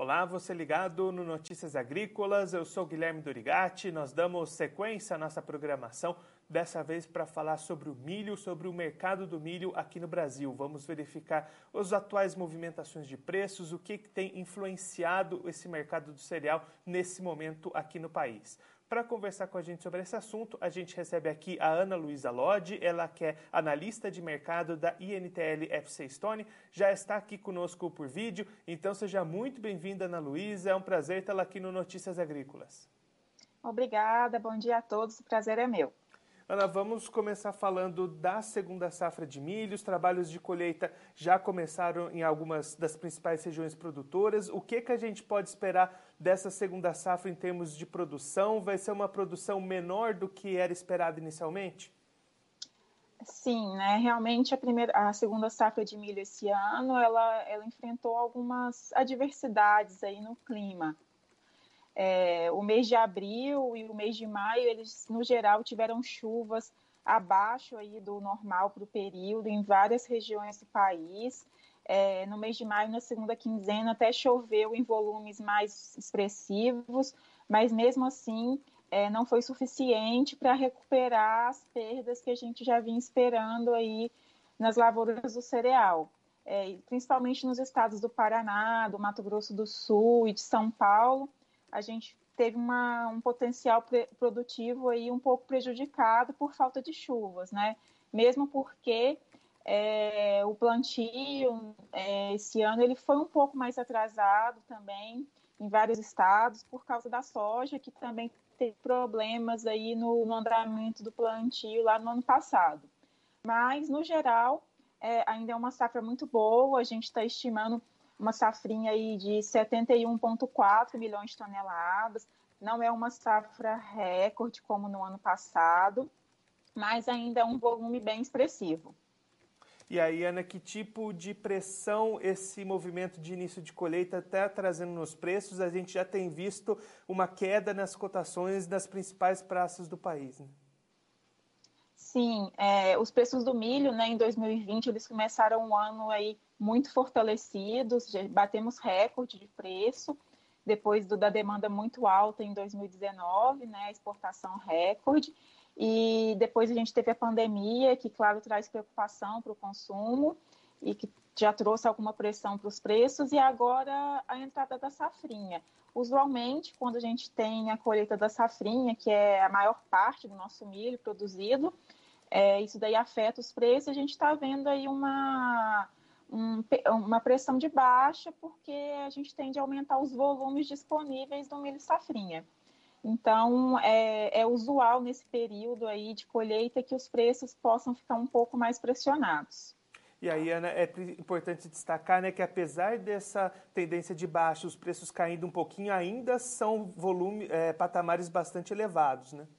Olá, você ligado no Notícias Agrícolas, eu sou Guilherme Dorigatti, nós damos sequência à nossa programação, dessa vez para falar sobre o milho, sobre o mercado do milho aqui no Brasil. Vamos verificar as atuais movimentações de preços, o que tem influenciado esse mercado do cereal nesse momento aqui no país. Para conversar com a gente sobre esse assunto, a gente recebe aqui a Ana Luísa Lodge, ela que é analista de mercado da INTL FC Stone, já está aqui conosco por vídeo, então seja muito bem-vinda, Ana Luísa, é um prazer tê-la aqui no Notícias Agrícolas. Obrigada, bom dia a todos, o prazer é meu. Ana, vamos começar falando da segunda safra de milho. Os trabalhos de colheita já começaram em algumas das principais regiões produtoras. O que a gente pode esperar dessa segunda safra em termos de produção? Vai ser uma produção menor do que era esperado inicialmente? Sim, né? Realmente a segunda safra de milho esse ano, ela enfrentou algumas adversidades aí no clima. O mês de abril e o mês de maio, eles, no geral, tiveram chuvas abaixo aí do normal para o período em várias regiões do país. No mês de maio, na segunda quinzena, até choveu em volumes mais expressivos, mas mesmo assim não foi suficiente para recuperar as perdas que a gente já vinha esperando aí nas lavouras do cereal. Principalmente nos estados do Paraná, do Mato Grosso do Sul e de São Paulo, a gente teve um potencial produtivo aí um pouco prejudicado por falta de chuvas, né? Mesmo porque o plantio esse ano ele foi um pouco mais atrasado também em vários estados por causa da soja, que também teve problemas aí no andamento do plantio lá no ano passado. Mas, no geral, ainda é uma safra muito boa, a gente está estimando uma safrinha aí de 71,4 milhões de toneladas, não é uma safra recorde como no ano passado, mas ainda é um volume bem expressivo. E aí, Ana, que tipo de pressão esse movimento de início de colheita está trazendo nos preços? A gente já tem visto uma queda nas cotações das principais praças do país, né? Sim, os preços do milho, né, em 2020, eles começaram um ano aí muito fortalecidos, já batemos recorde de preço, depois da demanda muito alta em 2019, né, exportação recorde, e depois a gente teve a pandemia, que, claro, traz preocupação para o consumo e que já trouxe alguma pressão para os preços, e agora a entrada da safrinha. Usualmente, quando a gente tem a colheita da safrinha, que é a maior parte do nosso milho produzido, isso daí afeta os preços, a gente está vendo aí uma pressão de baixa, porque a gente tende a aumentar os volumes disponíveis do milho safrinha. Então, é usual nesse período aí de colheita que os preços possam ficar um pouco mais pressionados. E aí, Ana, é importante destacar, né, que apesar dessa tendência de baixa, os preços caindo um pouquinho, ainda são patamares bastante elevados, né?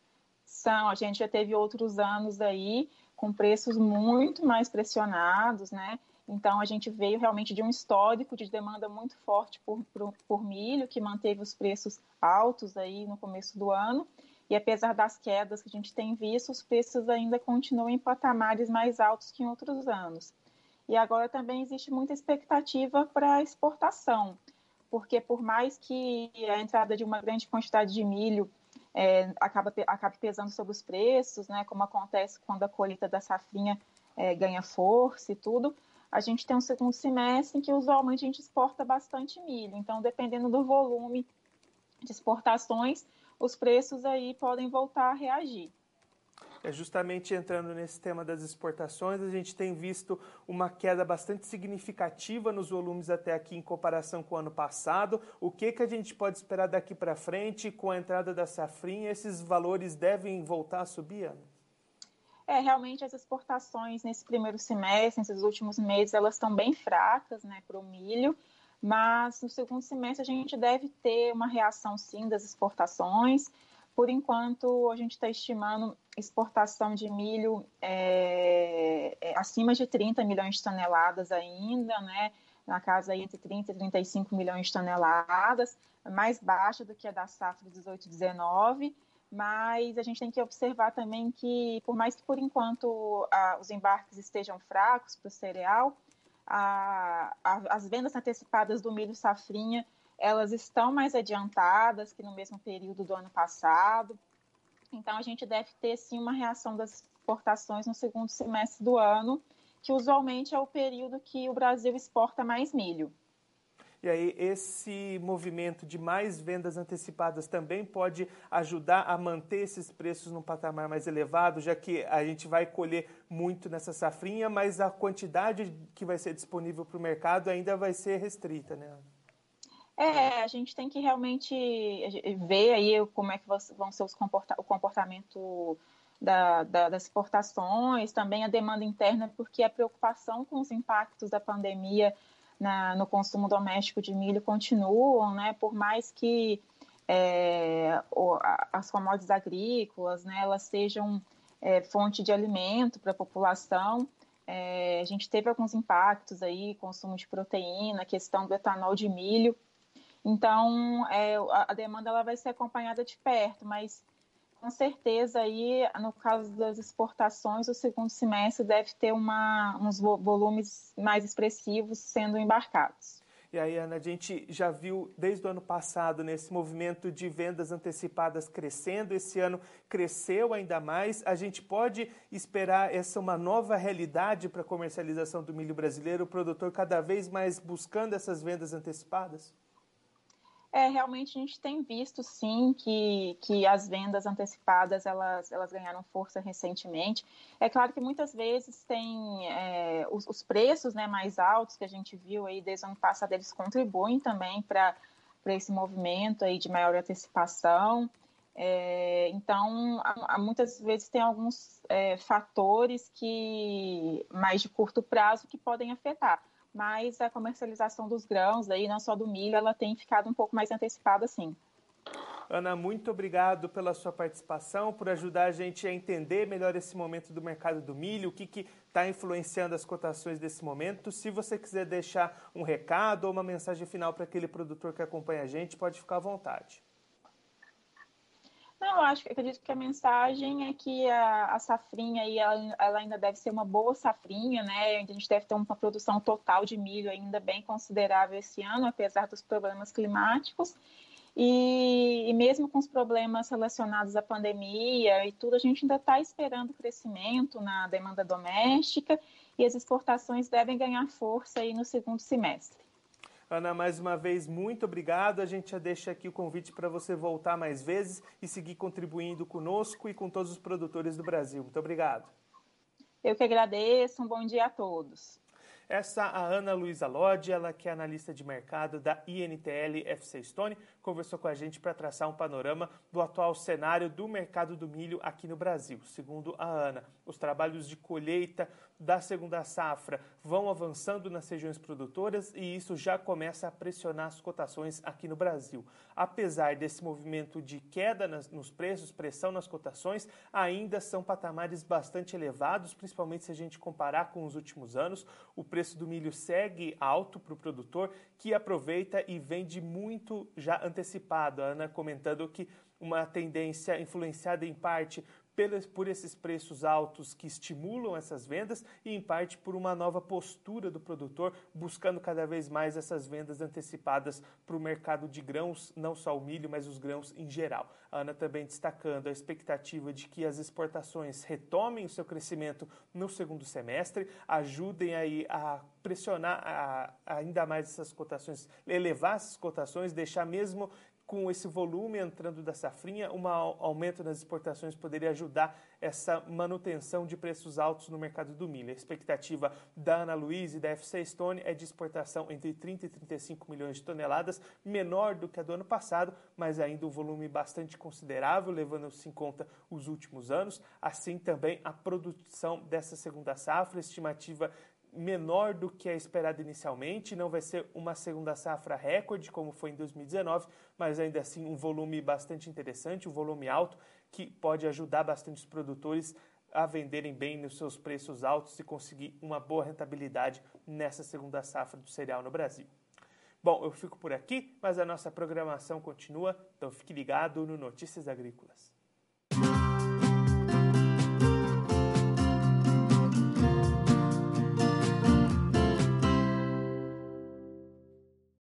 A gente já teve outros anos aí com preços muito mais pressionados, né? Então, a gente veio realmente de um histórico de demanda muito forte por milho, que manteve os preços altos aí no começo do ano. E apesar das quedas que a gente tem visto, os preços ainda continuam em patamares mais altos que em outros anos. E agora também existe muita expectativa para exportação, porque por mais que a entrada de uma grande quantidade de milho acabe pesando sobre os preços, né, como acontece quando a colheita da safrinha ganha força e tudo, a gente tem um segundo semestre em que usualmente a gente exporta bastante milho. Então, dependendo do volume de exportações, os preços aí podem voltar a reagir. Justamente entrando nesse tema das exportações, a gente tem visto uma queda bastante significativa nos volumes até aqui em comparação com o ano passado. O que a gente pode esperar daqui para frente com a entrada da safrinha? Esses valores devem voltar a subir, Ana? Realmente as exportações nesse primeiro semestre, nesses últimos meses, elas estão bem fracas, né, para o milho, mas no segundo semestre a gente deve ter uma reação, sim, das exportações. Por enquanto, a gente está estimando exportação de milho acima de 30 milhões de toneladas ainda, né, na casa aí entre 30 e 35 milhões de toneladas, mais baixa do que a da safra 18/19, mas a gente tem que observar também que, por mais que por enquanto os embarques estejam fracos para o cereal, as vendas antecipadas do milho safrinha, elas estão mais adiantadas que no mesmo período do ano passado. Então, a gente deve ter, sim, uma reação das exportações no segundo semestre do ano, que usualmente é o período que o Brasil exporta mais milho. E aí, esse movimento de mais vendas antecipadas também pode ajudar a manter esses preços num patamar mais elevado, já que a gente vai colher muito nessa safrinha, mas a quantidade que vai ser disponível para o mercado ainda vai ser restrita, né? A gente tem que realmente ver aí como é que vão ser o comportamento das exportações, também a demanda interna, porque a preocupação com os impactos da pandemia no consumo doméstico de milho continuam, né? Por mais que as commodities agrícolas, né, elas sejam fonte de alimento para a população, a gente teve alguns impactos aí, consumo de proteína, questão do etanol de milho. Então, a demanda ela vai ser acompanhada de perto, mas com certeza aí, no caso das exportações, o segundo semestre deve ter uns volumes mais expressivos sendo embarcados. E aí, Ana, a gente já viu desde o ano passado nesse movimento de vendas antecipadas crescendo, esse ano cresceu ainda mais. A gente pode esperar uma nova realidade para a comercialização do milho brasileiro, o produtor cada vez mais buscando essas vendas antecipadas? Realmente a gente tem visto, sim, que as vendas antecipadas, elas ganharam força recentemente. É claro que muitas vezes tem os preços, né, mais altos que a gente viu aí desde o ano passado, eles contribuem também para esse movimento aí de maior antecipação. Então, muitas vezes tem alguns fatores mais de curto prazo que podem afetar. Mas a comercialização dos grãos, aí, não só do milho, ela tem ficado um pouco mais antecipada, sim. Ana, muito obrigado pela sua participação, por ajudar a gente a entender melhor esse momento do mercado do milho, o que está influenciando as cotações desse momento. Se você quiser deixar um recado ou uma mensagem final para aquele produtor que acompanha a gente, pode ficar à vontade. Não, acredito que a mensagem é que a safrinha aí, ela ainda deve ser uma boa safrinha, né? A gente deve ter uma produção total de milho ainda bem considerável esse ano, apesar dos problemas climáticos. E mesmo com os problemas relacionados à pandemia e tudo, a gente ainda está esperando crescimento na demanda doméstica e as exportações devem ganhar força aí no segundo semestre. Ana, mais uma vez, muito obrigado. A gente já deixa aqui o convite para você voltar mais vezes e seguir contribuindo conosco e com todos os produtores do Brasil. Muito obrigado. Eu que agradeço. Um bom dia a todos. Essa a Ana Luísa Lodge, ela que é analista de mercado da INTL FC Stone, conversou com a gente para traçar um panorama do atual cenário do mercado do milho aqui no Brasil. Segundo a Ana, os trabalhos de colheita da segunda safra vão avançando nas regiões produtoras e isso já começa a pressionar as cotações aqui no Brasil. Apesar desse movimento de queda nos preços, pressão nas cotações, ainda são patamares bastante elevados, principalmente se a gente comparar com os últimos anos. O preço do milho segue alto para o produtor, que aproveita e vende muito já antecipado. A Ana comentando que uma tendência influenciada em parte por esses preços altos que estimulam essas vendas e, em parte, por uma nova postura do produtor, buscando cada vez mais essas vendas antecipadas para o mercado de grãos, não só o milho, mas os grãos em geral. A Ana também destacando a expectativa de que as exportações retomem o seu crescimento no segundo semestre, ajudem aí a pressionar ainda mais essas cotações, elevar essas cotações, deixar mesmo com esse volume entrando da safrinha, um aumento nas exportações poderia ajudar essa manutenção de preços altos no mercado do milho. A expectativa da Ana Luísa e da FC Stone é de exportação entre 30 e 35 milhões de toneladas, menor do que a do ano passado, mas ainda um volume bastante considerável, levando-se em conta os últimos anos. Assim também a produção dessa segunda safra, estimativa menor do que é esperado inicialmente, não vai ser uma segunda safra recorde como foi em 2019, mas ainda assim um volume bastante interessante, um volume alto que pode ajudar bastante os produtores a venderem bem nos seus preços altos e conseguir uma boa rentabilidade nessa segunda safra do cereal no Brasil. Bom, eu fico por aqui, mas a nossa programação continua, então fique ligado no Notícias Agrícolas.